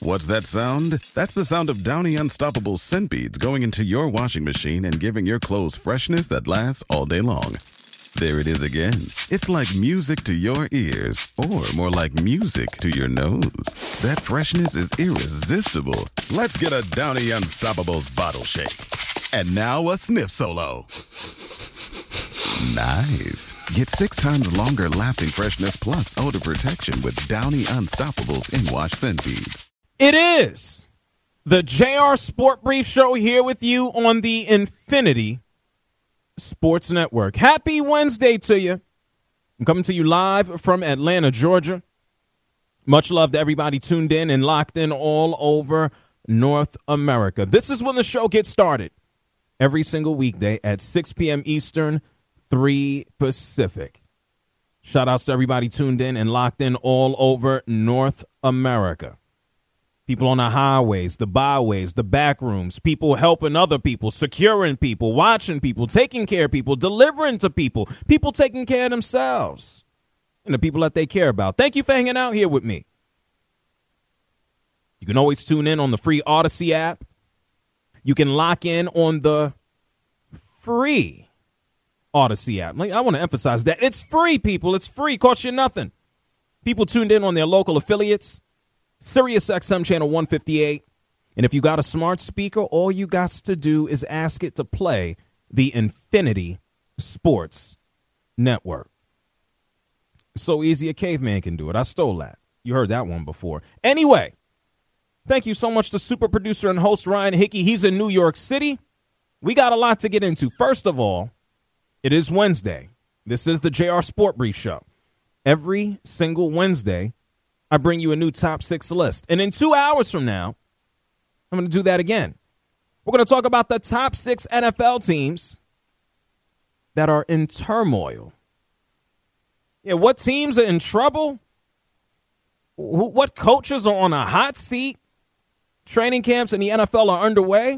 What's that sound? That's the sound of Downy Unstoppable scent beads going into your washing machine and giving your clothes freshness that lasts all day long. There it is again. It's like music to your ears, or more like music to your nose. That freshness is irresistible. Let's get a Downy Unstoppables bottle shake. And now a sniff solo. Nice. Get 6 times longer lasting freshness plus odor protection with Downy Unstoppables in-wash scent beads. It is the JR Sport Brief Show here with you on the Infinity Sports Network. Happy Wednesday to you. I'm coming to you live from Atlanta, Georgia. Much love to everybody tuned in and locked in all over North America. This is when the show gets started. Every single weekday at 6 p.m. Eastern, 3 Pacific. Shout outs to everybody tuned in and locked in all over North America. People on the highways, the byways, the back rooms, people helping other people, securing people, watching people, taking care of people, delivering to people, people taking care of themselves and the people that they care about. Thank you for hanging out here with me. You can always tune in on the free Odyssey app. You can lock in on the free Odyssey app. I want to emphasize that. It's free, people. It's free. Costs you nothing. People tuned in on their local affiliates. Sirius XM channel 158. And if you got a smart speaker, all you got to do is ask it to play the Infinity Sports Network. It's so easy a caveman can do it. I stole that. You heard that one before. Anyway, thank you so much to super producer and host Ryan Hickey. He's in New York City. We got a lot to get into. First of all, it is Wednesday. This is the JR Sport Brief Show. Every single Wednesday, I bring you a new top 6 list. And in 2 hours from now, I'm going to do that again. We're going to talk about the top 6 NFL teams that are in turmoil. Yeah, what teams are in trouble? What coaches are on a hot seat? Training camps in the NFL are underway.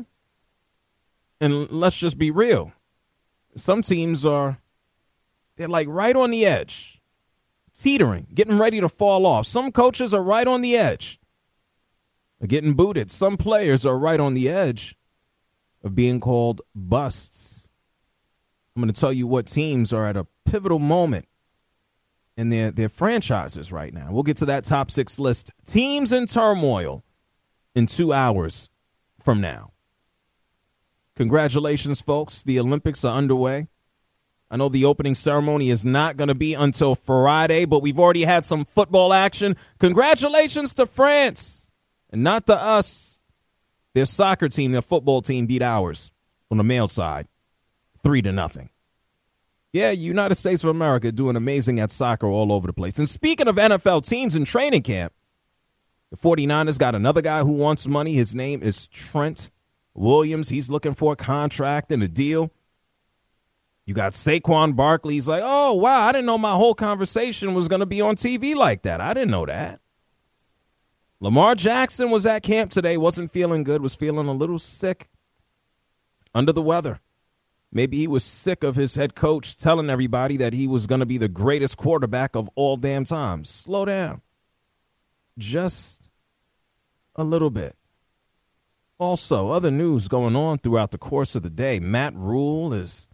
And let's just be real. Some teams they're like right on the edge. Teetering, getting ready to fall off. Some coaches are right on the edge of getting booted. Some players are right on the edge of being called busts. I'm going to tell you what teams are at a pivotal moment in their franchises right now. We'll get to that top 6 list. Teams in turmoil in 2 hours from now. Congratulations, folks. The Olympics are underway. I know the opening ceremony is not going to be until Friday, but we've already had some football action. Congratulations to France, and not to us. Their soccer team, their football team beat ours on the male side, 3-0. Yeah, United States of America doing amazing at soccer all over the place. And speaking of NFL teams in training camp, the 49ers got another guy who wants money. His name is Trent Williams. He's looking for a contract and a deal. You got Saquon Barkley. He's like, oh, wow, I didn't know my whole conversation was going to be on TV like that. I didn't know that. Lamar Jackson was at camp today, wasn't feeling good, was feeling a little sick, under the weather. Maybe he was sick of his head coach telling everybody that he was going to be the greatest quarterback of all damn time. Slow down. Just a little bit. Also, other news going on throughout the course of the day. Matt Rule is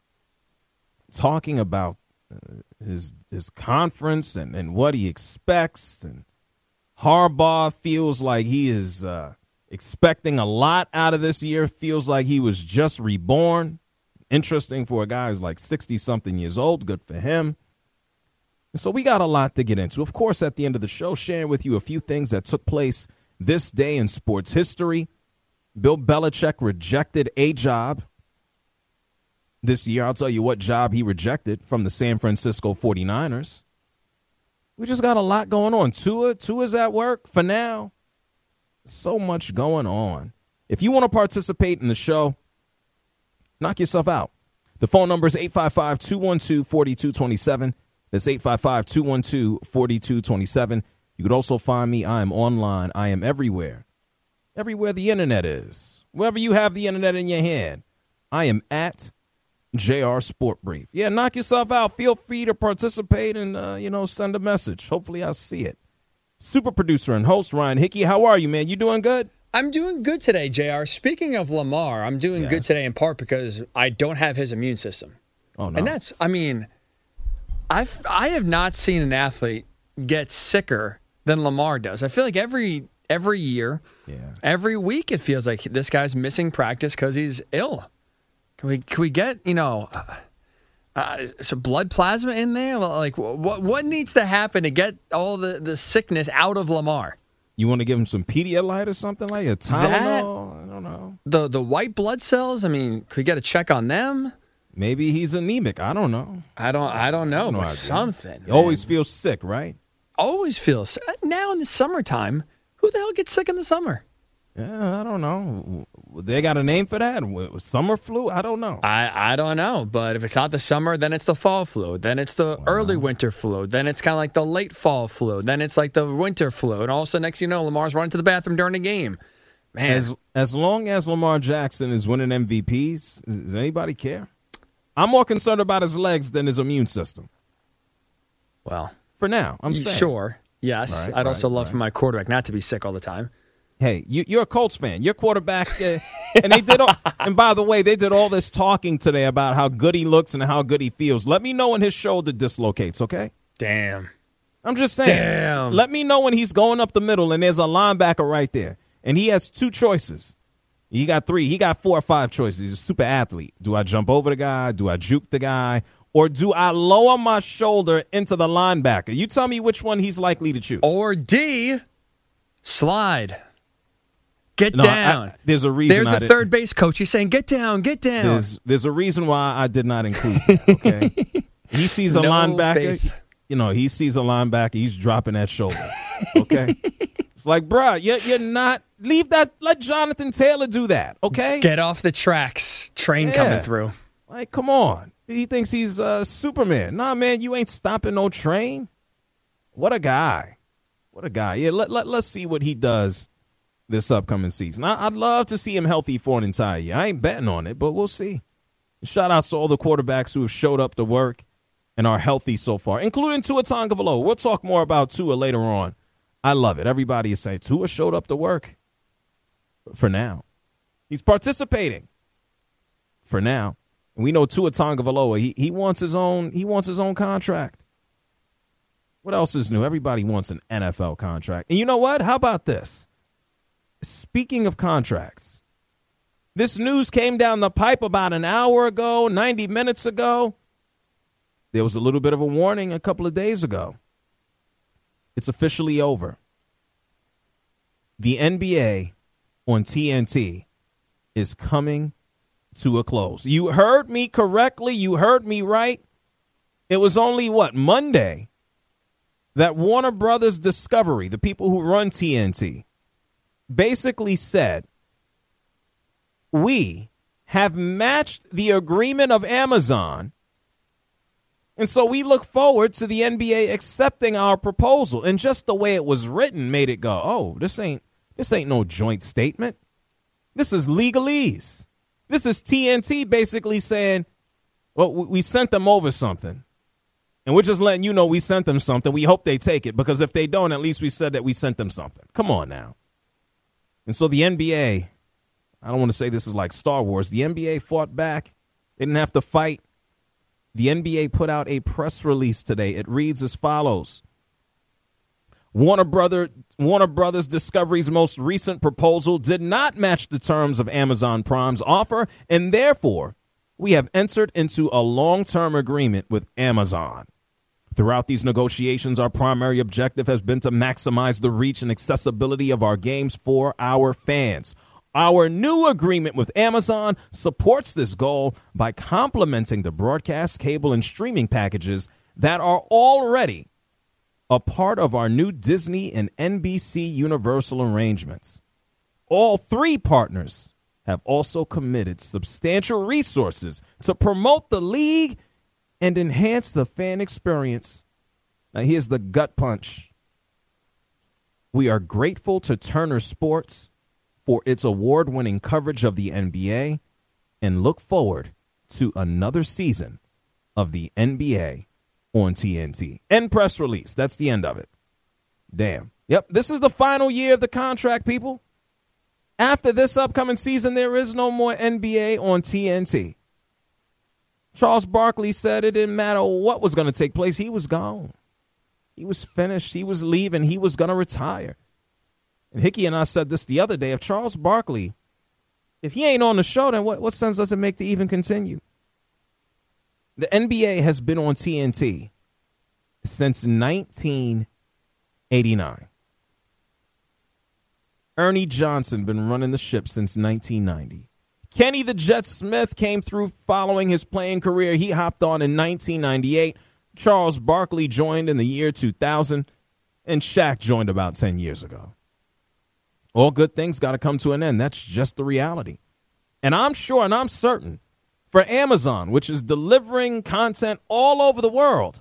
talking about his conference and what he expects. And Harbaugh feels like he is expecting a lot out of this year. Feels like he was just reborn. Interesting for a guy who's like 60-something years old. Good for him. And so we got a lot to get into. Of course, at the end of the show, sharing with you a few things that took place this day in sports history. Bill Belichick rejected a job this year. I'll tell you what job he rejected from the San Francisco 49ers. We just got a lot going on. Tua's at work for now. So much going on. If you want to participate in the show, knock yourself out. The phone number is 855-212-4227. That's 855-212-4227. You could also find me. I am online. I am everywhere. Everywhere the internet is. Wherever you have the internet in your hand. I am at JR Sport Brief. Yeah, knock yourself out. Feel free to participate and, send a message. Hopefully I'll see it. super producer and host Ryan Hickey. How are you, man? You doing good? I'm doing good today, JR. Speaking of Lamar, I'm doing good today in part because I don't have his immune system. Oh, no. And that's, I have not seen an athlete get sicker than Lamar does. I feel like every year, every week, it feels like this guy's missing practice because he's ill. Can we get, some blood plasma in there? Like, what needs to happen to get all the sickness out of Lamar? You want to give him some Pedialyte or something like a Tylenol? I don't know. The white blood cells, could we get a check on them? Maybe he's anemic. I don't know. I don't know, but idea. something. You always feel sick, right? Always feels. Now in the summertime, who the hell gets sick in the summer? Yeah, I don't know. They got a name for that? Summer flu? I don't know. I don't know, but if it's not the summer, then it's the fall flu. Then it's the early winter flu. Then it's kind of like the late fall flu. Then it's like the winter flu. And all of a sudden, next thing you know, Lamar's running to the bathroom during the game. Man. As long as Lamar Jackson is winning MVPs, does anybody care? I'm more concerned about his legs than his immune system. Well. For now, I'm saying. Sure, yes. Right, I'd also love for my quarterback not to be sick all the time. Hey, you're a Colts fan. Your quarterback, and they did. And by the way, they did all this talking today about how good he looks and how good he feels. Let me know when his shoulder dislocates, okay? Damn. I'm just saying. Damn. Let me know when he's going up the middle and there's a linebacker right there, and he has two choices. He got three. He got 4 or 5 choices. He's a super athlete. Do I jump over the guy? Do I juke the guy? Or do I lower my shoulder into the linebacker? You tell me which one he's likely to choose. Or D, slide. Get down. There's a reason. There's the third base coach. He's saying, get down, get down. There's a reason why I did not include that, okay? He sees a linebacker. Faith. He sees a linebacker. He's dropping that shoulder, okay? It's like, bruh, you're not. Leave that. Let Jonathan Taylor do that, okay? Get off the tracks. Train coming through. Like, come on. He thinks he's Superman. Nah, man, you ain't stopping no train. What a guy. What a guy. Yeah, let's see what he does this upcoming season. I'd love to see him healthy for an entire year. I ain't betting on it, but we'll see. Shout outs to all the quarterbacks who have showed up to work and are healthy so far, including Tua Tagovailoa. We'll talk more about Tua later on. I love it. Everybody is saying Tua showed up to work. For now. He's participating. For now. And we know Tua Tagovailoa, he wants his own contract. What else is new? Everybody wants an NFL contract. And you know what? How about this? Speaking of contracts, this news came down the pipe about an hour ago, 90 minutes ago. There was a little bit of a warning a couple of days ago. It's officially over. The NBA on TNT is coming to a close. You heard me correctly. You heard me right. It was only, Monday, that Warner Brothers Discovery, the people who run TNT, basically said, we have matched the agreement of Amazon, and so we look forward to the NBA accepting our proposal. And just the way it was written made it go, oh, this ain't no joint statement. This is legalese. This is TNT basically saying, well, we sent them over something, and we're just letting you know we sent them something. We hope they take it, because if they don't, at least we said that we sent them something. Come on now. And so the NBA, I don't want to say this is like Star Wars. The NBA fought back. They didn't have to fight. The NBA put out a press release today. It reads as follows. Warner Brothers Discovery's most recent proposal did not match the terms of Amazon Prime's offer, and therefore we have entered into a long-term agreement with Amazon. Throughout these negotiations, our primary objective has been to maximize the reach and accessibility of our games for our fans. Our new agreement with Amazon supports this goal by complementing the broadcast, cable, and streaming packages that are already a part of our new Disney and NBC Universal arrangements. All 3 partners have also committed substantial resources to promote the league and enhance the fan experience. Now, here's the gut punch. We are grateful to Turner Sports for its award-winning coverage of the NBA and look forward to another season of the NBA on TNT. End press release. That's the end of it. Damn. Yep, this is the final year of the contract, people. After this upcoming season, there is no more NBA on TNT. Charles Barkley said it didn't matter what was going to take place. He was gone. He was finished. He was leaving. He was going to retire. And Hickey and I said this the other day. If Charles Barkley, if he ain't on the show, then what sense does it make to even continue? The NBA has been on TNT since 1989. Ernie Johnson been running the ship since 1990. Kenny the Jet Smith came through following his playing career. He hopped on in 1998. Charles Barkley joined in the year 2000, and Shaq joined about 10 years ago. All good things got to come to an end. That's just the reality. And I'm sure and I'm certain for Amazon, which is delivering content all over the world,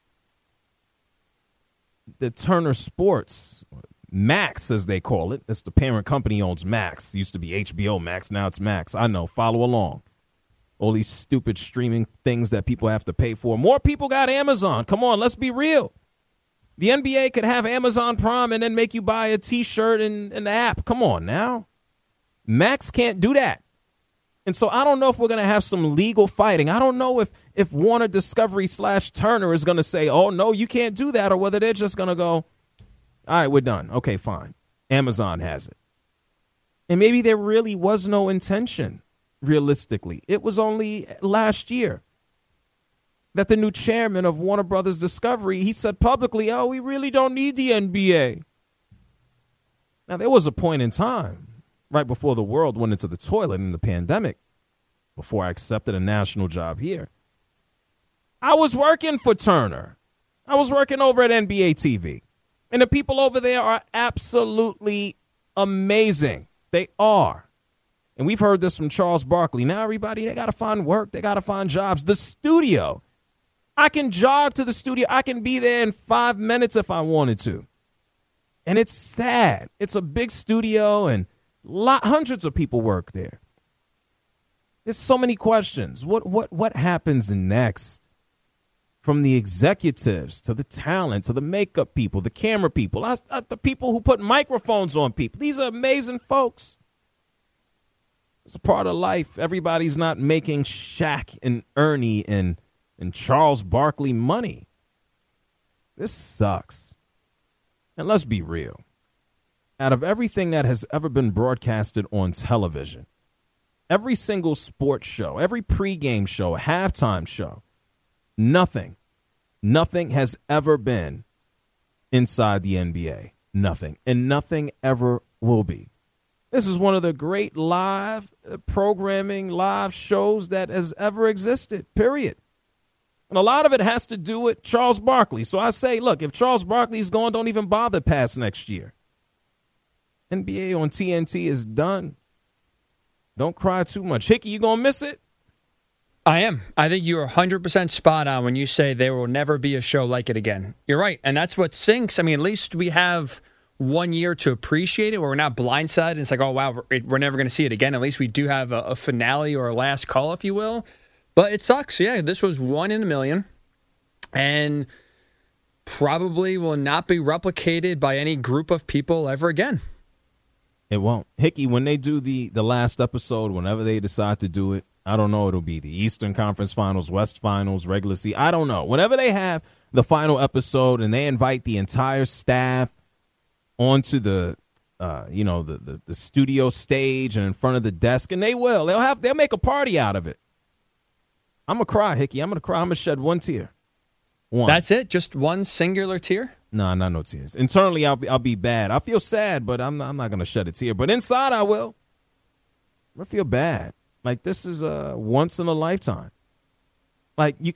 the Turner Sports, Max as they call it, it's the parent company owns Max. It used to be HBO Max, now it's Max. I know, follow along. All these stupid streaming things that people have to pay for. More people got Amazon. Come on, let's be real. The NBA could have Amazon Prime and then make you buy a T-shirt and the app. Come on now. Max can't do that. And so I don't know if we're going to have some legal fighting. I don't know if Warner Discovery / Turner is going to say, oh, no, you can't do that, or whether they're just going to go, all right, we're done. Okay, fine. Amazon has it. And maybe there really was no intention, realistically. It was only last year that the new chairman of Warner Brothers Discovery, he said publicly, oh, we really don't need the NBA. Now, there was a point in time, right before the world went into the toilet in the pandemic, before I accepted a national job here. I was working for Turner. I was working over at NBA TV. And the people over there are absolutely amazing. They are. And we've heard this from Charles Barkley. Now, everybody, they got to find work. They got to find jobs. The studio. I can jog to the studio. I can be there in 5 minutes if I wanted to. And it's sad. It's a big studio and hundreds of people work there. There's so many questions. What happens next? From the executives to the talent to the makeup people, the camera people, the people who put microphones on people. These are amazing folks. It's a part of life. Everybody's not making Shaq and Ernie and Charles Barkley money. This sucks. And let's be real. Out of everything that has ever been broadcasted on television, every single sports show, every pregame show, halftime show, nothing has ever been inside the NBA. Nothing. And nothing ever will be. This is one of the great live programming, live shows that has ever existed, period. And a lot of it has to do with Charles Barkley. So I say, look, if Charles Barkley's gone, don't even bother past next year. NBA on TNT is done. Don't cry too much. Hickey, you going to miss it? I am. I think you're 100% spot on when you say there will never be a show like it again. You're right. And that's what sinks. I mean, at least we have 1 year to appreciate it where we're not blindsided. It's like, oh, wow, we're never going to see it again. At least we do have a finale or a last call, if you will. But it sucks. Yeah, this was 1 in a million and probably will not be replicated by any group of people ever again. It won't. Hickey, when they do the last episode, whenever they decide to do it, I don't know. It'll be the Eastern Conference Finals, West Finals, regular season. I don't know. Whenever they have the final episode and they invite the entire staff onto the studio stage and in front of the desk, and they'll make a party out of it. I'm gonna cry, Hickey. I'm gonna shed one tear. One. That's it? Just one singular tear? No, not no tears. Internally, I'll be bad. I feel sad, but I'm not gonna shed a tear. But inside, I will. I feel bad. Like, this is a once in a lifetime. Like, you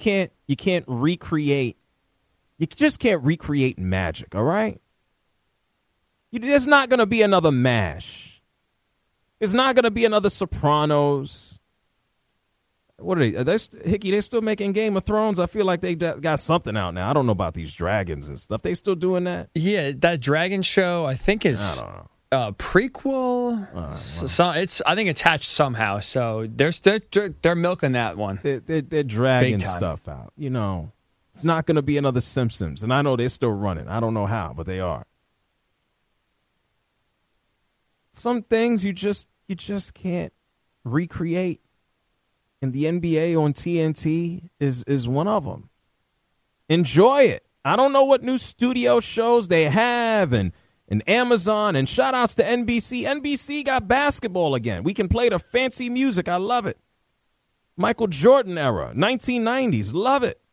just can't recreate magic, all right? There's not going to be another MASH. There's not going to be another Sopranos. What are they? Hickey, they're still making Game of Thrones. I feel like they got something out now. I don't know about these dragons and stuff. They still doing that? Yeah, that dragon show, I think, is... I don't know. Prequel, I think attached somehow. So they're milking that one. They're dragging stuff out. You know, it's not going to be another Simpsons, and I know they're still running. I don't know how, but they are. some things you just can't recreate. And the NBA on TNT is one of them. Enjoy it. I don't know what new studio shows they have and Amazon, and shout outs to NBC. NBC got basketball again. We can play the fancy music. I love it. Michael Jordan era, 1990s. Love it.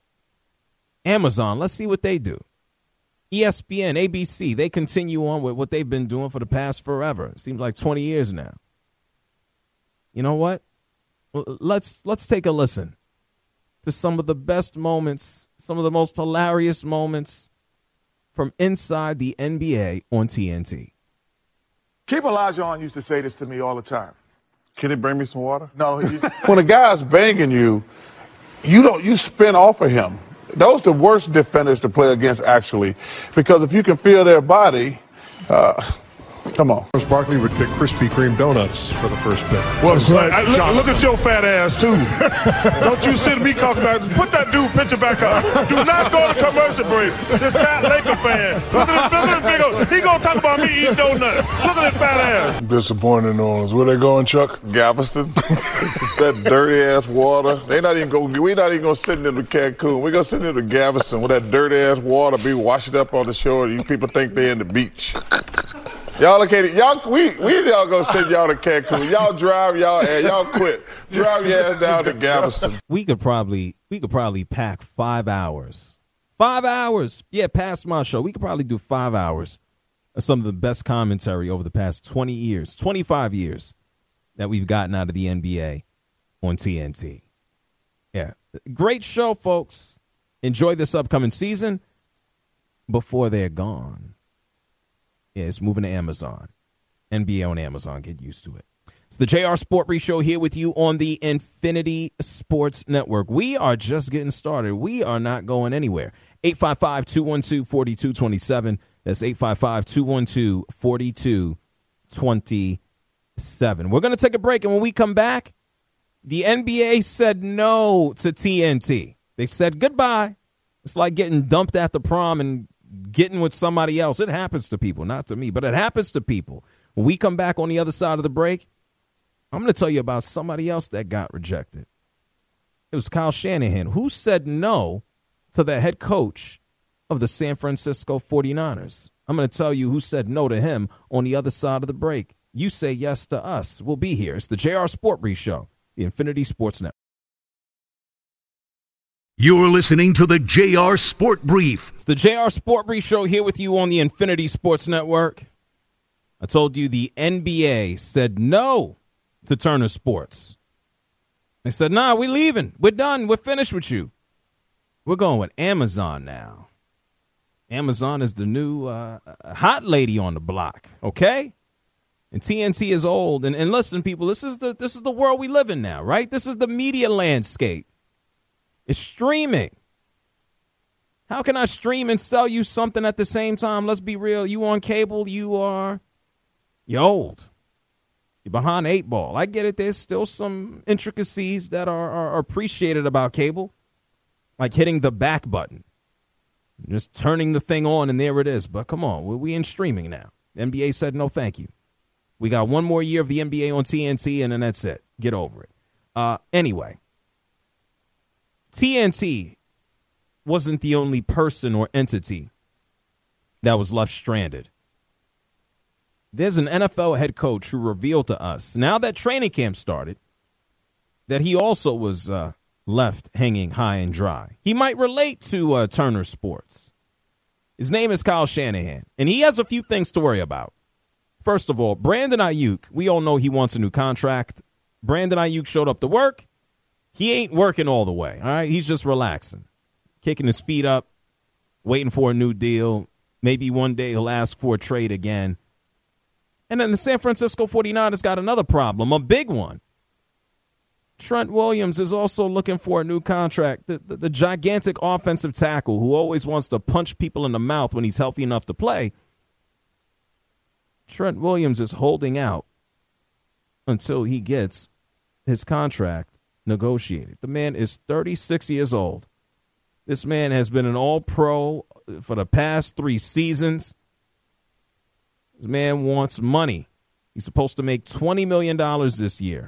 Amazon, let's see what they do. ESPN, ABC, they continue on with what they've been doing for the past forever. It seems like 20 years now. You know what? Let's take a listen to some of the best moments, some of the most hilarious moments from inside the NBA on TNT. Keep Olajuwon used to say this to me all the time. Can he bring me some water? No, when a guy's banging you, you spin off of him. Those are the worst defenders to play against, actually, because if you can feel their body, come on. Barkley would pick Krispy Kreme donuts for the first pick. Well, look at your fat ass, too. Don't you sit me talking about, put that dude picture back up. Do not go to commercial break. This fat Laker fan. Look at this big old, he gonna talk about me eating donuts. Look at this fat ass. Disappointed in New Orleans. Where they going, Chuck? Galveston. That dirty-ass water. We're not even going to send them to Cancun. We're going to send them to Galveston where that dirty-ass water be washed up on the shore. You people think they're in the beach. Y'all we y'all gonna send y'all to Cancun. Y'all drive y'all quit. Drive your ass down to Galveston. We could probably pack 5 hours. 5 hours. Yeah, past my show. We could probably do 5 hours of some of the best commentary over the past 20 years, 25 years that we've gotten out of the NBA on TNT. Yeah. Great show, folks. Enjoy this upcoming season before they're gone. Yeah, it's moving to Amazon. NBA on Amazon. Get used to it. It's the JR Sport Brief Show here with you on the Infinity Sports Network. We are just getting started. We are not going anywhere. 855-212-4227. That's 855-212-4227. We're going to take a break, and when we come back, the NBA said no to TNT. They said goodbye. It's like getting dumped at the prom and getting with somebody else. It happens to people, not to me, but it happens to people. When we come back on the other side of the break, I'm going to tell you about somebody else that got rejected. It was Kyle Shanahan, who said no to the head coach of the San Francisco 49ers. I'm going to tell you who said no to him on the other side of the break. You say yes to us. We'll be here. It's the JR Sport Brief Show, the Infinity Sports Network. You're listening to the JR Sport Brief. It's the JR Sport Brief Show here with you on the Infinity Sports Network. I told you the NBA said no to Turner Sports. They said, nah, we're leaving. We're done. We're finished with you. We're going with Amazon now. Amazon is the new hot lady on the block, okay? And TNT is old. And listen, people, this is the world we live in now, right? This is the media landscape. It's streaming. How can I stream and sell you something at the same time? Let's be real. You on cable, you're old. You're behind 8 ball. I get it. There's still some intricacies that are appreciated about cable, like hitting the back button, just turning the thing on, and there it is. But come on, we in streaming now. The NBA said no, thank you. We got one more year of the NBA on TNT, and then that's it. Get over it. Anyway. TNT wasn't the only person or entity that was left stranded. There's an NFL head coach who revealed to us, now that training camp started, that he also was left hanging high and dry. He might relate to Turner Sports. His name is Kyle Shanahan, and he has a few things to worry about. First of all, Brandon Ayuk, we all know he wants a new contract. Brandon Ayuk showed up to work. He ain't working all the way, all right? He's just relaxing, kicking his feet up, waiting for a new deal. Maybe one day he'll ask for a trade again. And then the San Francisco 49ers got another problem, a big one. Trent Williams is also looking for a new contract. The gigantic offensive tackle who always wants to punch people in the mouth when he's healthy enough to play. Trent Williams is holding out until he gets his contract negotiated. The man is 36 years old. This man has been an all-pro for the past 3 seasons. This man wants money. He's supposed to make $20 million this year.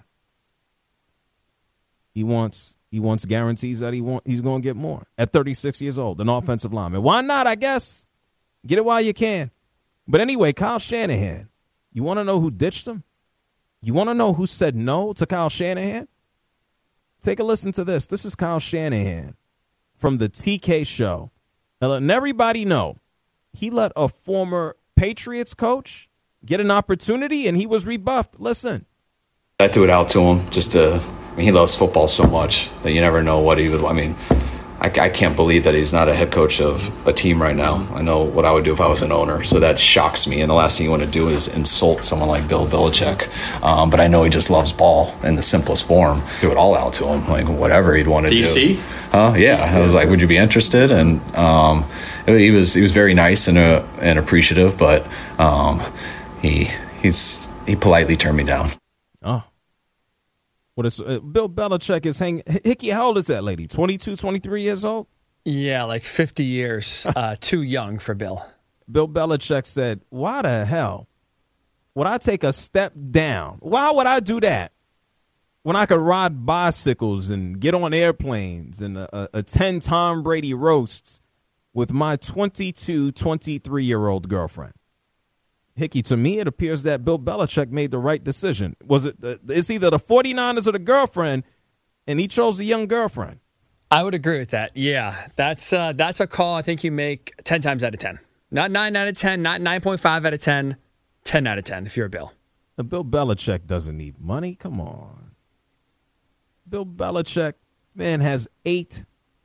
He wants guarantees that he's going to get more at 36 years old, an offensive lineman. Why not, I guess? Get it while you can. But anyway, Kyle Shanahan, you want to know who ditched him? You want to know who said no to Kyle Shanahan? Take a listen to this. This is Kyle Shanahan from the TK show. Now, letting everybody know, he let a former Patriots coach get an opportunity, and he was rebuffed. Listen. I threw it out to him just to – he loves football so much that you never know what he would – I can't believe that he's not a head coach of a team right now. I know what I would do if I was an owner, so that shocks me. And the last thing you want to do is insult someone like Bill Belichick. But I know he just loves ball in the simplest form. Threw it all out to him, like whatever he'd want to do. DC? Yeah. I was like, would you be interested? And he was very nice and appreciative, but he politely turned me down. Oh. What is Bill Belichick is hanging. Hickey, how old is that lady? 22, 23 years old? Yeah, like 50 years. Too young for Bill. Bill Belichick said, why the hell would I take a step down? Why would I do that when I could ride bicycles and get on airplanes and attend Tom Brady roasts with my 22, 23-year-old girlfriend? Hickey, to me, it appears that Bill Belichick made the right decision. It's either the 49ers or the girlfriend, and he chose the young girlfriend. I would agree with that. Yeah, that's a call I think you make 10 times out of 10. Not 9 out of 10, not 9.5 out of 10, 10 out of 10 if you're a Bill. Bill Belichick doesn't need money. Come on. Bill Belichick, man, has 8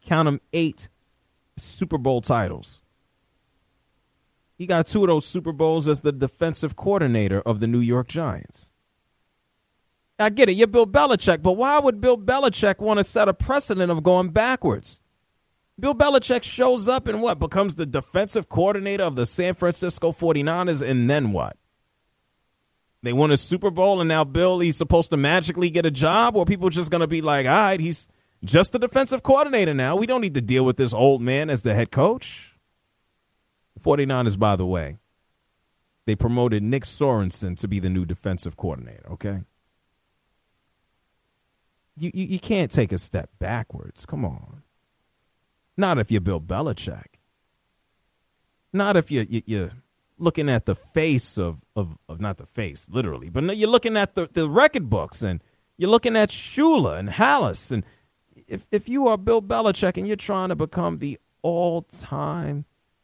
Super Bowl titles. He got 2 of those Super Bowls as the defensive coordinator of the New York Giants. I get it, you're Bill Belichick, but why would Bill Belichick want to set a precedent of going backwards? Bill Belichick shows up and what? Becomes the defensive coordinator of the San Francisco 49ers, and then what? They won a Super Bowl, and now he's supposed to magically get a job, or people just going to be like, all right, he's just the defensive coordinator now. We don't need to deal with this old man as the head coach. 49ers, by the way, they promoted Nick Sorensen to be the new defensive coordinator, okay? You can't take a step backwards. Come on. Not if you're Bill Belichick. Not if you're looking at the face of not the face, literally, but you're looking at the record books, and you're looking at Shula and Hallis. And if you are Bill Belichick and you're trying to become the all-time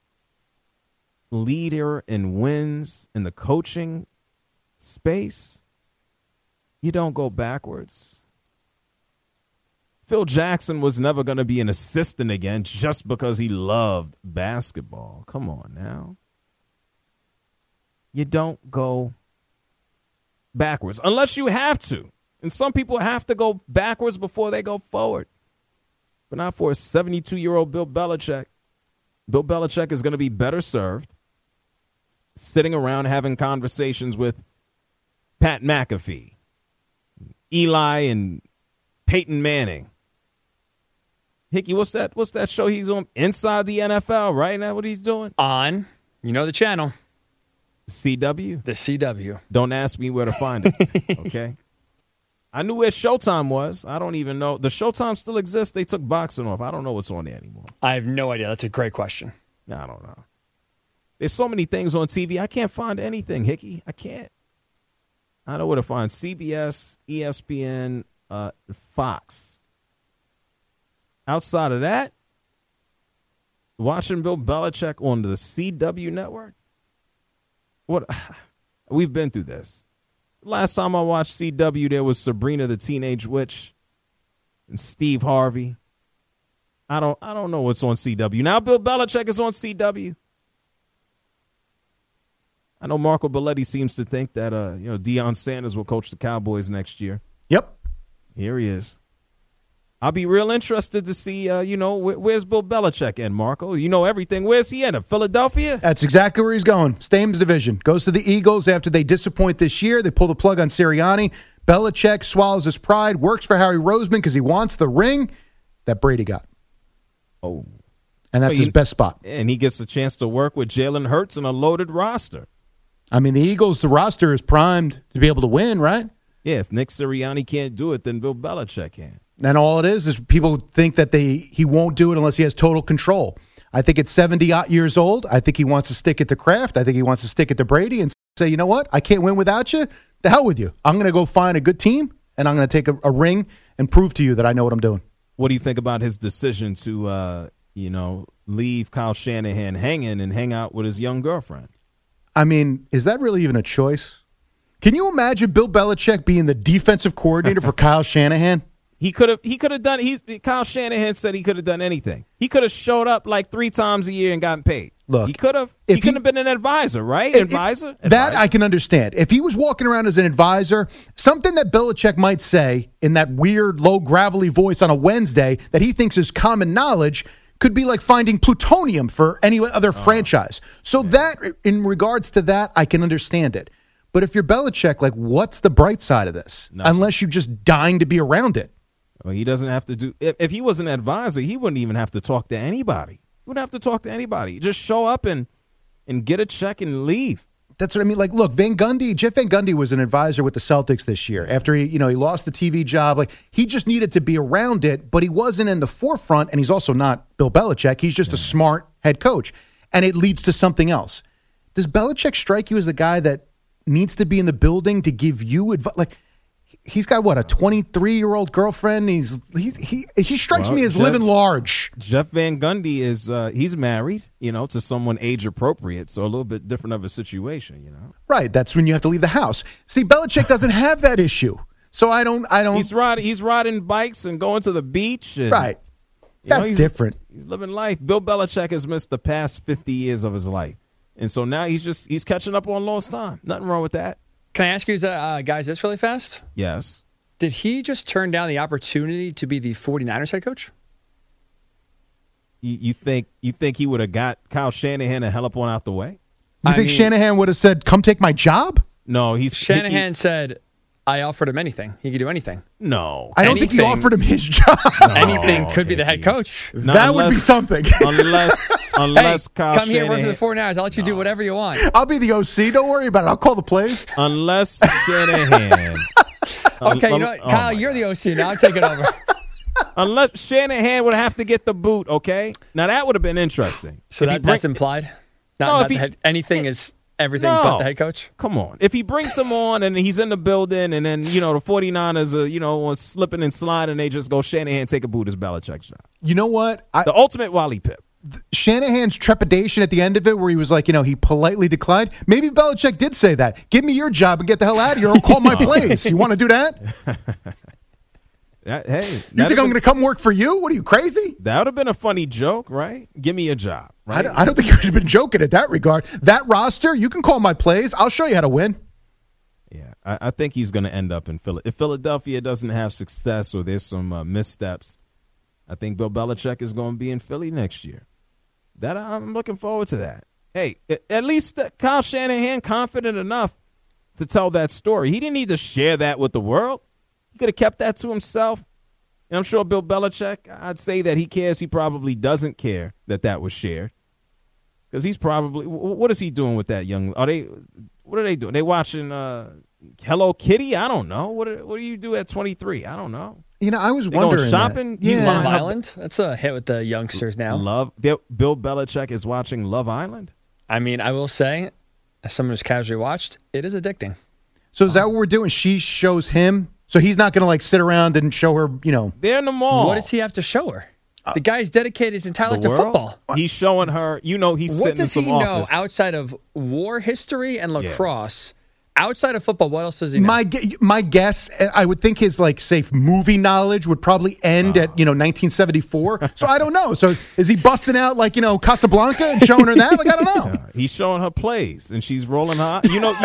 leader in wins in the coaching space, you don't go backwards. Phil Jackson was never going to be an assistant again just because he loved basketball. Come on now. You don't go backwards unless you have to. And some people have to go backwards before they go forward. But not for a 72-year-old Bill Belichick. Bill Belichick is going to be better served sitting around having conversations with Pat McAfee, Eli, and Peyton Manning. Hickey, what's that show he's on? Inside the NFL, right? Now what he's doing? On, you know the channel. CW? The CW. Don't ask me where to find it, okay? I knew where Showtime was. I don't even know. The Showtime still exists. They took boxing off. I don't know what's on there anymore. I have no idea. That's a great question. I don't know. There's so many things on TV. I can't find anything, Hickey. I can't. I know where to find CBS, ESPN, Fox. Outside of that, watching Bill Belichick on the CW network. What? We've been through this. Last time I watched CW, there was Sabrina the Teenage Witch and Steve Harvey. I don't know what's on CW. Now Bill Belichick is on CW. I know Marco Belletti seems to think that Deion Sanders will coach the Cowboys next year. Yep. Here he is. I'll be real interested to see, where's Bill Belichick in, Marco? You know everything. Where's he in? Philadelphia? That's exactly where he's going. Stames division. Goes to the Eagles after they disappoint this year. They pull the plug on Sirianni. Belichick swallows his pride, works for Harry Roseman because he wants the ring that Brady got. Oh. And that's his best spot. And he gets a chance to work with Jalen Hurts and a loaded roster. I mean, the Eagles, the roster is primed to be able to win, right? Yeah, if Nick Sirianni can't do it, then Bill Belichick can. And all it is people think that he won't do it unless he has total control. I think at 70 years old, I think he wants to stick it to Kraft. I think he wants to stick it to Brady and say, you know what? I can't win without you. The hell with you. I'm going to go find a good team, and I'm going to take a ring and prove to you that I know what I'm doing. What do you think about his decision to, leave Kyle Shanahan hanging and hang out with his young girlfriend? I mean, is that really even a choice? Can you imagine Bill Belichick being the defensive coordinator for Kyle Shanahan? He could have done. Kyle Shanahan said he could have done anything. He could have showed up like 3 times a year and gotten paid. Look, he could have. He could have been an advisor, right? Advisor. That I can understand. If he was walking around as an advisor, something that Belichick might say in that weird, low, gravelly voice on a Wednesday that he thinks is common knowledge could be like finding plutonium for any other franchise. So that, in regards to that, I can understand it. But if you're Belichick, like, what's the bright side of this? Nothing. Unless you're just dying to be around it. Well, he doesn't have to do. If he was an advisor, he wouldn't even have to talk to anybody. He wouldn't have to talk to anybody. Just show up and get a check and leave. That's what I mean. Like, look, Jeff Van Gundy was an advisor with the Celtics this year. After he lost the TV job, like he just needed to be around it, but he wasn't in the forefront. And he's also not Bill Belichick. He's just a smart head coach, and it leads to something else. Does Belichick strike you as the guy that needs to be in the building to give you advice? Like, he's got what, a 23-year-old girlfriend. He strikes me as living large. Jeff Van Gundy is he's married, to someone age appropriate, so a little bit different of a situation, Right, that's when you have to leave the house. See, Belichick doesn't have that issue, so I don't. He's riding bikes and going to the beach. And, right, that's different. He's living life. Bill Belichick has missed the past 50 years of his life, and so now he's catching up on lost time. Nothing wrong with that. Can I ask you guys this really fast? Yes. Did he just turn down the opportunity to be the 49ers head coach? You think he would have got Kyle Shanahan to hell up on out the way? You think Shanahan would have said, "Come take my job"? No, Shanahan said, "I offered him anything. He could do anything." No, I don't think he offered him his job. Anything could be the head coach. That would be something. Unless hey, Kyle come here, work for the 49ers. I'll let you do whatever you want. I'll be the OC. Don't worry about it. I'll call the plays. Unless Shanahan. Okay, you know what? Kyle, you're the OC now. I'm taking over. Unless Shanahan would have to get the boot, okay? Now, that would have been interesting. So that's implied? Anything is everything but the head coach? Come on. If he brings him on and he's in the building and then, the 49ers are, slipping and sliding, they just go, Shanahan, take a boot as Belichick's job. You know what? The ultimate Wally Pip. Shanahan's trepidation at the end of it where he was like, he politely declined. Maybe Belichick did say that. Give me your job and get the hell out of here or call my plays. You want to do that? Hey. You think I'm going to come work for you? What are you, crazy? That would have been a funny joke, right? Give me a job. Right? I don't think you would have been joking at that regard. That roster, you can call my plays. I'll show you how to win. Yeah, I think he's going to end up in Philly. If Philadelphia doesn't have success or there's some missteps, I think Bill Belichick is going to be in Philly next year. I'm looking forward to that. Hey, at least Kyle Shanahan confident enough to tell that story. He didn't need to share that with the world. He could have kept that to himself. And I'm sure Bill Belichick, I'd say that he cares. He probably doesn't care that was shared. Because he's probably, what is he doing with that young, what are they doing? They watching Hello Kitty? I don't know. What do you do at 23? I don't know. I was wondering. Going shopping? He's Love Island? That's a hit with the youngsters now. Bill Belichick is watching Love Island? I mean, I will say, as someone who's casually watched, it is addicting. So is that what we're doing? She shows him? So he's not going to sit around and show her, They're in the mall. What does he have to show her? The guy's dedicated his entire life to football. He's showing her, he's sitting in some office. What does he know outside of war history and lacrosse? Outside of football, what else does he know? My guess, I would think his, movie knowledge would probably end at, 1974. So I don't know. So is he busting out, Casablanca and showing her that? I don't know. He's showing her plays, and she's rolling her.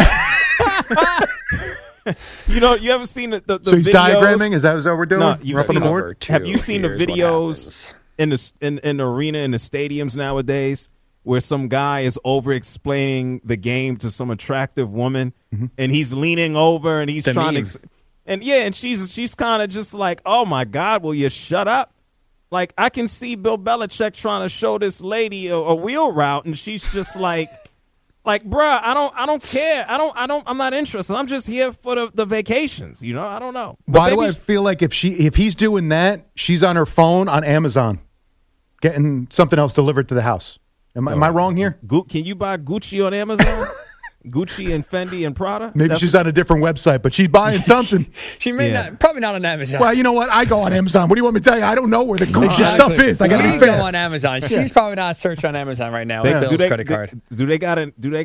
You ever seen the so he's videos? Diagramming? Is that what we're doing? No, Have you seen the videos in the arena, in the stadiums nowadays, where some guy is over-explaining the game to some attractive woman, and he's leaning over and he's trying to, and she's kind of just like, oh my God, will you shut up? Like, I can see Bill Belichick trying to show this lady a wheel route, and she's just like, Like, bruh, I don't care. I'm not interested. I'm just here for the vacations. You know, I don't know. But why do I feel like if he's doing that, she's on her phone on Amazon, getting something else delivered to the house? Am I wrong here? Can you buy Gucci on Amazon? Gucci and Fendi and Prada? Maybe she's on a different website, but she's buying something. She may not, probably not on Amazon. Well, you know what? I go on Amazon. What do you want me to tell you? I don't know where the Gucci stuff is. I got to be fair. Go on Amazon. She's probably not searching on Amazon right now. Bill's credit card. They got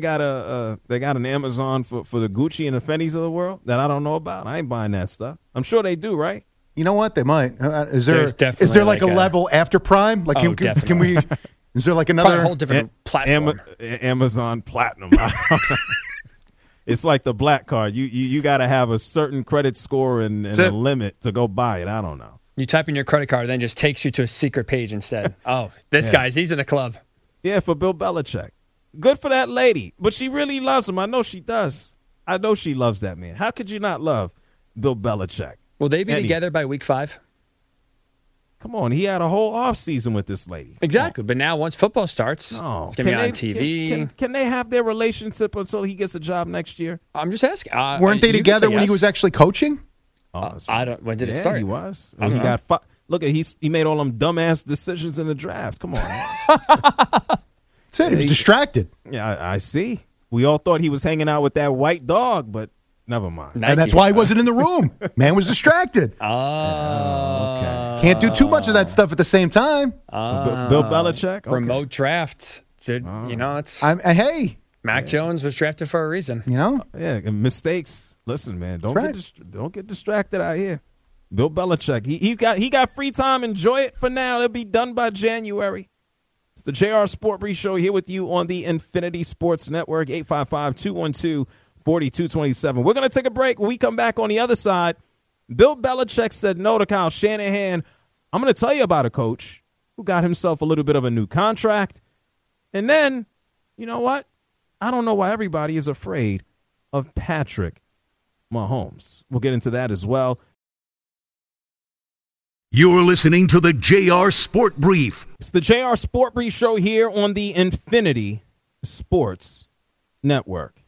an Amazon for the Gucci and the Fendis of the world that I don't know about? I ain't buying that stuff. I'm sure they do, right? You know what? They might. Is there like a level after Prime? Like, can we? Is there like another a whole different platform? Amazon Platinum. It's like the black card. You got to have a certain credit score and a limit to go buy it. I don't know. You type in your credit card, then just takes you to a secret page instead. Oh, this guy's he's in the club. Yeah, for Bill Belichick. Good for that lady, but she really loves him. I know she does. I know she loves that man. How could you not love Bill Belichick? Will they be together by week 5? Come on, he had a whole offseason with this lady. Exactly, but now once football starts, it's going to be on TV. Can they have their relationship until he gets a job next year? I'm just asking. Weren't they together when he was actually coaching? I don't. When did it start? He was. When he got look at he made all them dumbass decisions in the draft. Come on. That's it. He was distracted. Yeah, I see. We all thought he was hanging out with that white dog, but never mind. And that's why he wasn't in the room. Man was distracted. Okay. Can't do too much of that stuff at the same time. Bill Belichick? Okay. Remote draft. You know, it's. Hey. Mac Jones was drafted for a reason. You know? Yeah, mistakes. Listen, man, don't get distracted out here. Bill Belichick, he got free time. Enjoy it for now. It'll be done by January. It's the JR Sport Brief Show here with you on the Infinity Sports Network, 855-212-4227. We're going to take a break. When we come back on the other side, Bill Belichick said no to Kyle Shanahan. I'm going to tell you about a coach who got himself a little bit of a new contract. And then, you know what? I don't know why everybody is afraid of Patrick Mahomes. We'll get into that as well. You're listening to the JR Sport Brief. It's the JR Sport Brief Show here on the Infinity Sports Network.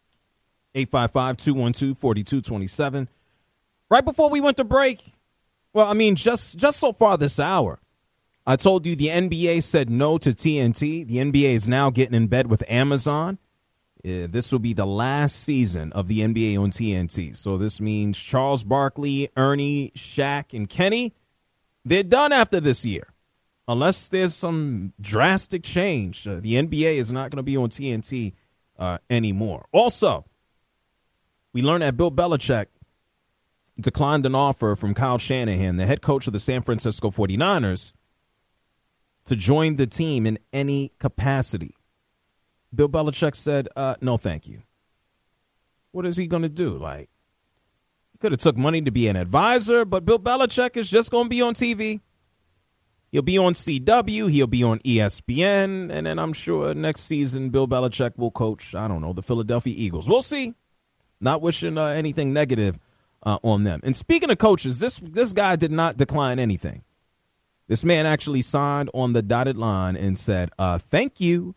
855-212-4227. Right before we went to break, well, I mean, just so far this hour, I told you the NBA said no to TNT. The NBA is now getting in bed with Amazon. This will be the last season of the NBA on TNT. So this means Charles Barkley, Ernie, Shaq, and Kenny, they're done after this year. Unless there's some drastic change, the NBA is not going to be on TNT anymore. Also, we learned that Bill Belichick declined an offer from Kyle Shanahan, the head coach of the San Francisco 49ers, to join the team in any capacity. Bill Belichick said, no, thank you. What is he going to do? Like, he could have took money to be an advisor, but Bill Belichick is just going to be on TV. He'll be on CW. He'll be on ESPN. And then I'm sure next season Bill Belichick will coach, I don't know, the Philadelphia Eagles. We'll see. Not wishing anything negative on them. And speaking of coaches, this guy did not decline anything. This man actually signed on the dotted line and said, thank you.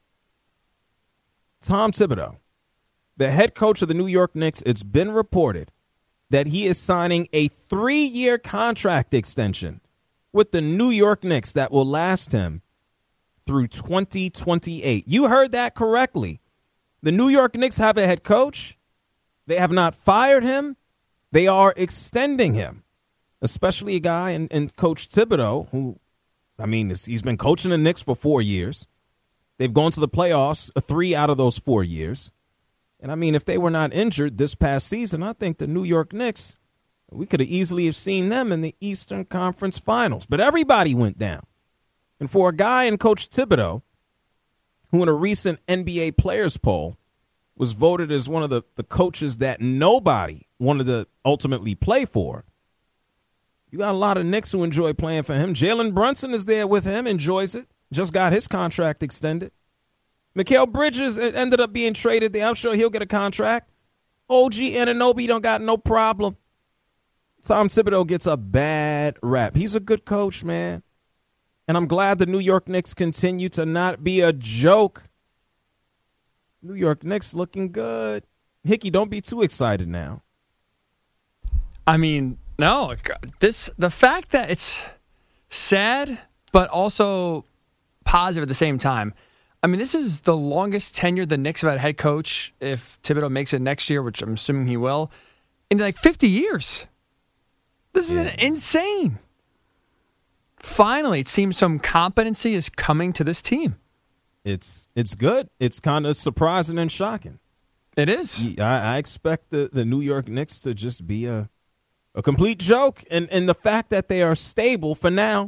Tom Thibodeau, the head coach of the New York Knicks, it's been reported that he is signing a 3-year contract extension with the New York Knicks that will last him through 2028. You heard that correctly. The New York Knicks have a head coach. They have not fired him. They are extending him, especially a guy in Coach Thibodeau, who, I mean, he's been coaching the Knicks for 4 years. They've gone to the playoffs 3 out of those 4 years. And, I mean, if they were not injured this past season, I think the New York Knicks, we could have easily have seen them in the Eastern Conference Finals. But everybody went down. And for a guy in Coach Thibodeau, who in a recent NBA players poll was voted as one of the coaches that nobody wanted to ultimately play for, you got a lot of Knicks who enjoy playing for him. Jalen Brunson is there with him, enjoys it, just got his contract extended. Mikal Bridges ended up being traded there. I'm sure he'll get a contract. OG Anunoby don't got no problem. Tom Thibodeau gets a bad rap. He's a good coach, man. And I'm glad the New York Knicks continue to not be a joke. New York Knicks looking good. Hickey, don't be too excited now. I mean, no. The fact that it's sad, but also positive at the same time. I mean, this is the longest tenure the Knicks have had head coach, if Thibodeau makes it next year, which I'm assuming he will, in like 50 years. This is insane. Finally, it seems some competency is coming to this team. It's good. It's kind of surprising and shocking. It is. I expect the New York Knicks to just be a complete joke. And the fact that they are stable for now.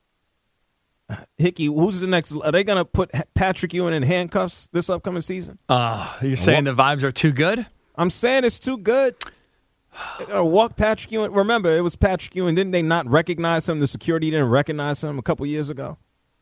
Hickey, who's the next? Are they going to put Patrick Ewing in handcuffs this upcoming season? You're saying the vibes are too good? I'm saying it's too good. Walk Patrick Ewing. Remember, it was Patrick Ewing. Didn't they not recognize him? The security didn't recognize him a couple years ago.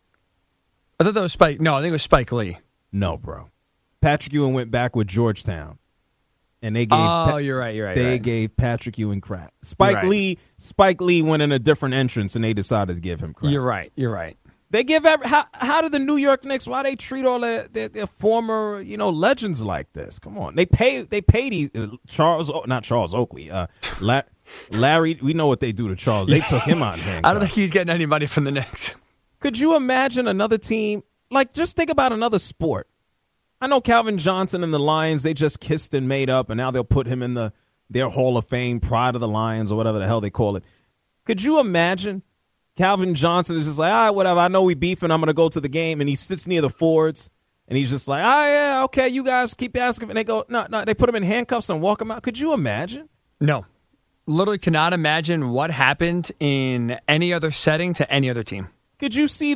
I thought that was Spike. No, I think it was Spike Lee. No, bro. Patrick Ewing went back with Georgetown, and they gave. You're right. They gave Patrick Ewing crap. Spike Lee went in a different entrance, and they decided to give him crap. You're right. They give how do the New York Knicks? Why they treat all their former legends like this? Come on, they pay these not Charles Oakley, Larry. We know what they do to Charles. They took him out in handcuffs. I don't think he's getting any money from the Knicks. Could you imagine another team? Like, just think about another sport. I know Calvin Johnson and the Lions, they just kissed and made up, and now they'll put him in their Hall of Fame, Pride of the Lions, or whatever the hell they call it. Could you imagine Calvin Johnson is just like, all right, whatever, I know we beefing, I'm going to go to the game, and he sits near the Fords, and he's just like, oh, yeah, okay, you guys keep asking. And they go, no, they put him in handcuffs and walk him out. Could you imagine? No. Literally cannot imagine what happened in any other setting to any other team. Could you see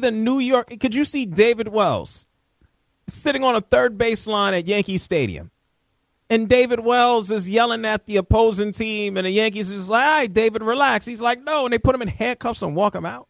David Wells sitting on a third baseline at Yankee Stadium? And David Wells is yelling at the opposing team, and the Yankees is just like, all right, David, relax. He's like, no, and they put him in handcuffs and walk him out.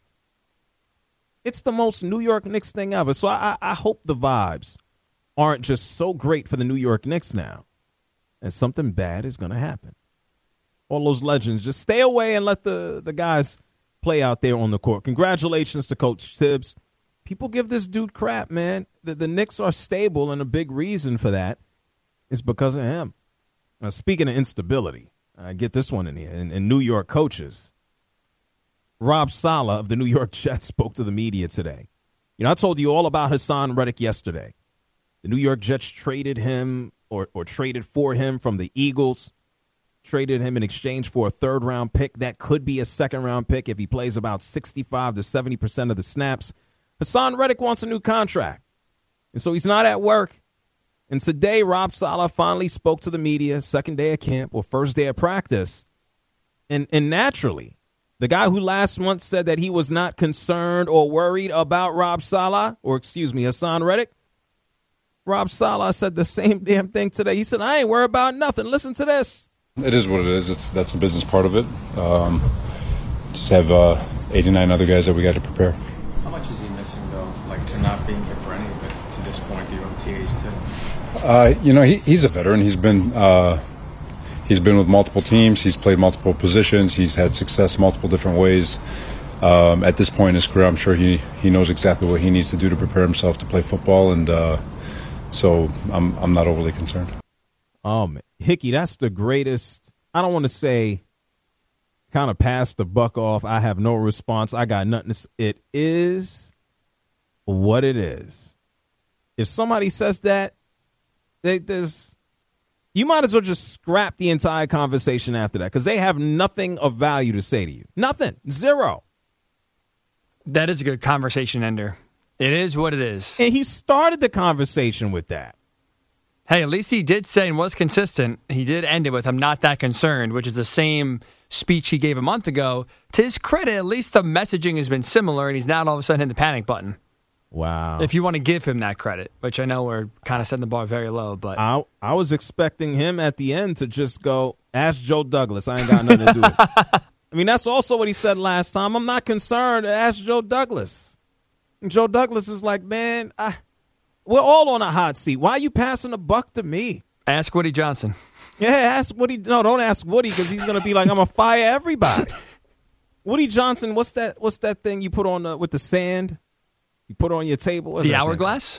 It's the most New York Knicks thing ever. So I hope the vibes aren't just so great for the New York Knicks now, and something bad is going to happen. All those legends, just stay away and let the guys play out there on the court. Congratulations to Coach Tibbs. People give this dude crap, man. The Knicks are stable, and a big reason for that is because of him. Now, speaking of instability, I get this one in here, and New York coaches. Rob Saleh of the New York Jets spoke to the media today. I told you all about Hassan Reddick yesterday. The New York Jets traded him or traded for him from the Eagles. Traded him in exchange for a third-round pick. That could be a second-round pick if he plays about 65 to 70% of the snaps. Hassan Reddick wants a new contract, and so he's not at work. And today, Rob Saleh finally spoke to the media, second day of camp or first day of practice. And naturally, the guy who last month said that he was not concerned or worried about Hassan Reddick, Rob Saleh said the same damn thing today. He said, I ain't worried about nothing. Listen to this. It is what it is. That's the business part of it. Just have 89 other guys that we got to prepare. How much is he missing, though, to not being here for any of it to this point, the OTAs, too? He's a veteran. He's been with multiple teams. He's played multiple positions. He's had success multiple different ways. At this point in his career, I'm sure he knows exactly what he needs to do to prepare himself to play football, and so I'm not overly concerned. Man, Hickey, that's the greatest. I don't want to say kind of pass the buck off. I have no response. I got nothing to say. It is what it is. If somebody says that, you might as well just scrap the entire conversation after that, because they have nothing of value to say to you. Nothing. Zero. That is a good conversation ender. It is what it is. And he started the conversation with that. Hey, at least he did say and was consistent. He did end it with, I'm not that concerned, which is the same speech he gave a month ago. To his credit, at least the messaging has been similar, and he's not all of a sudden hitting the panic button. Wow. If you want to give him that credit, which I know we're kind of setting the bar very low. But I was expecting him at the end to just go, ask Joe Douglas. I ain't got nothing to do with it. I mean, that's also what he said last time. I'm not concerned. Ask Joe Douglas. And Joe Douglas is like, man, we're all on a hot seat. Why are you passing the buck to me? Ask Woody Johnson. Yeah, ask Woody. No, don't ask Woody, because he's going to be like, I'm going to fire everybody. Woody Johnson, what's that thing you put on with the sand? You put on your table? The hourglass?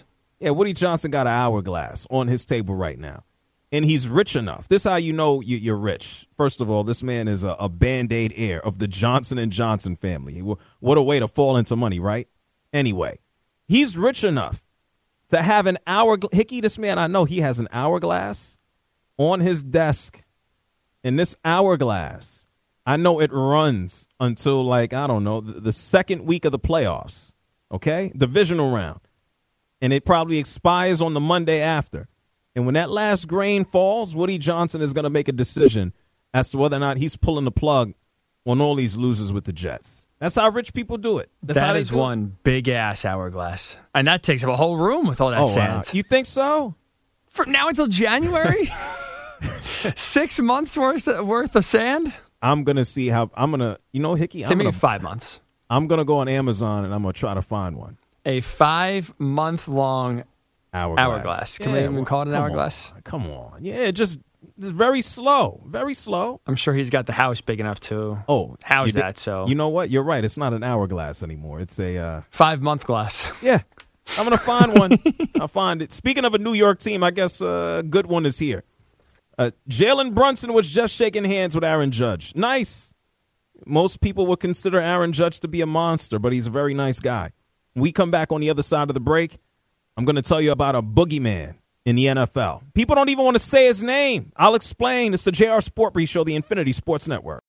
Yeah, Woody Johnson got an hourglass on his table right now. And he's rich enough. This is how you know you're rich. First of all, this man is a Band-Aid heir of the Johnson & Johnson family. What a way to fall into money, right? Anyway, he's rich enough to have an hourglass. Hickey, this man, I know he has an hourglass on his desk. And this hourglass, I know it runs until, like, I don't know, the second week of the playoffs, okay? Divisional round. And it probably expires on the Monday after. And when that last grain falls, Woody Johnson is going to make a decision as to whether or not he's pulling the plug on all these losers with the Jets. That's how rich people do it. That's how that they is do one big-ass hourglass. And that takes up a whole room with all that sand. Wow. You think so? For now until January? 6 months worth of sand? I'm going to see how – I'm going to – Hickey? Give me 5 months. I'm going to go on Amazon and I'm going to try to find one. A 5-month-long hourglass. Can we even call it an hourglass? Come on. Yeah, just very slow. Very slow. I'm sure he's got the house big enough to house that. So you know what? You're right. It's not an hourglass anymore. It's a 5-month glass. Yeah. I'm going to find one. I'll find it. Speaking of a New York team, I guess a good one is here. Jalen Brunson was just shaking hands with Aaron Judge. Nice. Most people would consider Aaron Judge to be a monster, but he's a very nice guy. When we come back on the other side of the break, I'm going to tell you about a boogeyman in the NFL. People don't even want to say his name. I'll explain. It's the JR Sport Brief Show, the Infinity Sports Network.